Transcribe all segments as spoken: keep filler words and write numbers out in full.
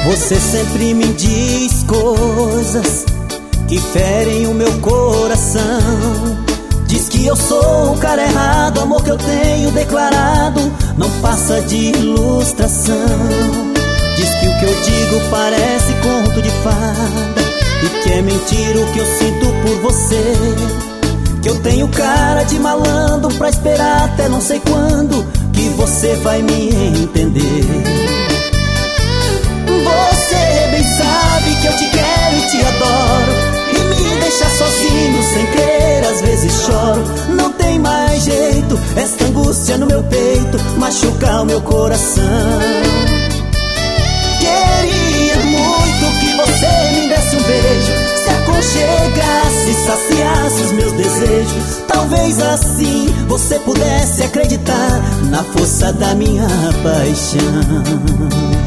Você sempre me diz coisas que ferem o meu coração. Diz que eu sou o cara errado, o amor que eu tenho declarado não passa de ilustração. Diz que o que eu digo parece conto de fada e que é mentira o que eu sinto por você. Que eu tenho cara de malandro pra esperar até não sei quando que você vai me entender. Você bem sabe que eu te quero e te adoro, e me deixa sozinho sem querer, às vezes choro. Não tem mais jeito, esta angústia no meu peito machuca o meu coração. Queria muito que você me desse um beijo, se aconchegasse, saciasse os meus desejos. Talvez assim você pudesse acreditar na força da minha paixão.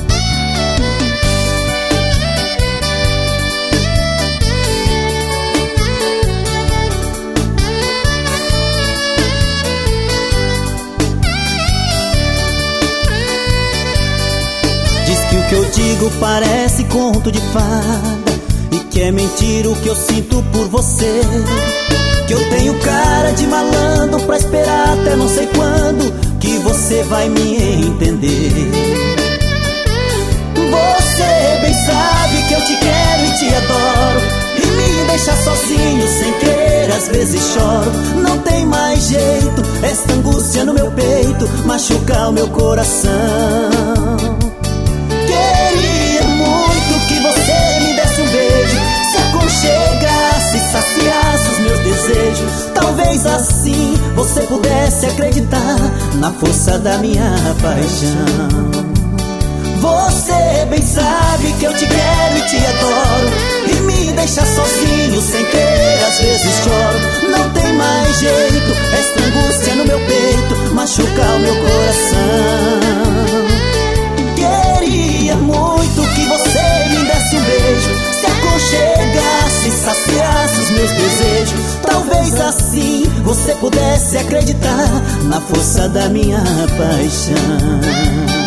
Diz que o que eu digo parece conto de fada e que é mentira o que eu sinto por você. Que eu tenho cara de malandro pra esperar até não sei quando que você vai me entender. Você bem sabe que eu te quero e te adoro, e me deixa sozinho sem querer, às vezes choro. Não tem mais jeito, esta angústia no meu peito machuca o meu coração. Queria muito que você me desse um beijo, se aconchegasse, saciasse os meus desejos. Talvez assim você pudesse acreditar na força da minha paixão. Você bem sabe que eu te quero e te adoro, e me deixa sozinho sem querer, às vezes choro. Não tem mais jeito, esta angústia no meu peito machuca o meu coração. Queria muito que você me desse um beijo, se aconchegasse, saciasse os meus desejos. Talvez assim você pudesse acreditar na força da minha paixão.